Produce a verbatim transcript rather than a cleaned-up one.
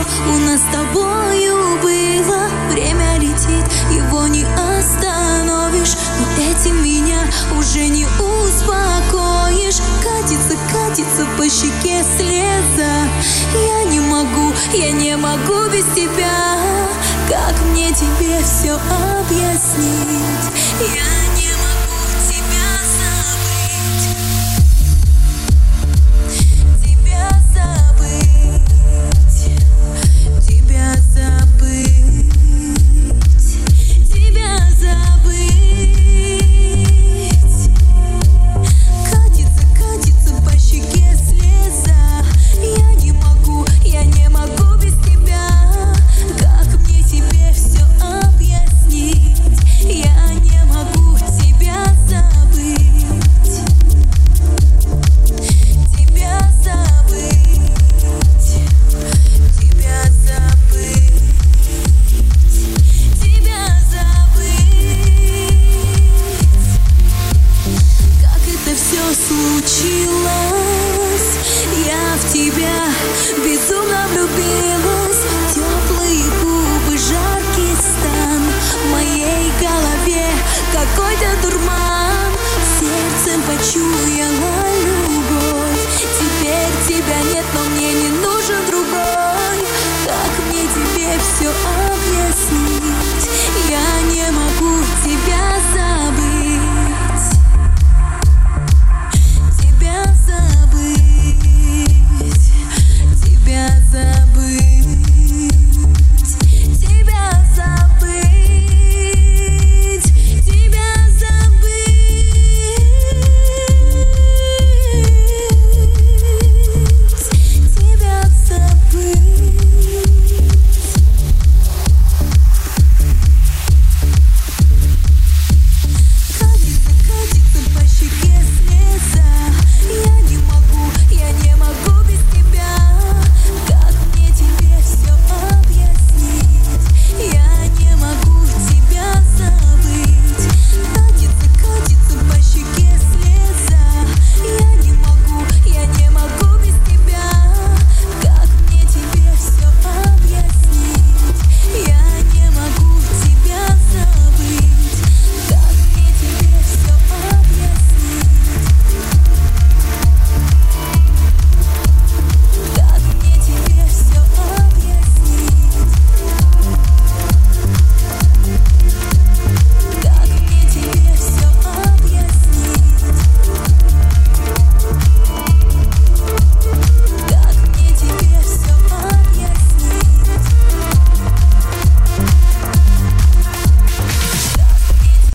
у нас с тобою было. Время летит, его не остановишь, но этим меня уже не успокоишь. Катится, катится по щеке слеза. Я не могу, я не могу без тебя. Как мне тебе все объяснить? Я не могу тебя забыть. Тебя забыть. Тебя забыть. Тебя забыть. Катится, катится по щеке слеза. Я не могу, я не могу без тебя. Как мне тебе все объяснить? Я не могу тебя забыть. Тебя забыть. Тебя забыть. Тебя забыть. Как это все случилось? Я в тебя безумно влюбилась. Теплые губы, жаркий стан. В моей голове какой-то дурман. Сердцем почуяла любовь. Теперь тебя нет, но мне не нужен другой. Как мне тебе все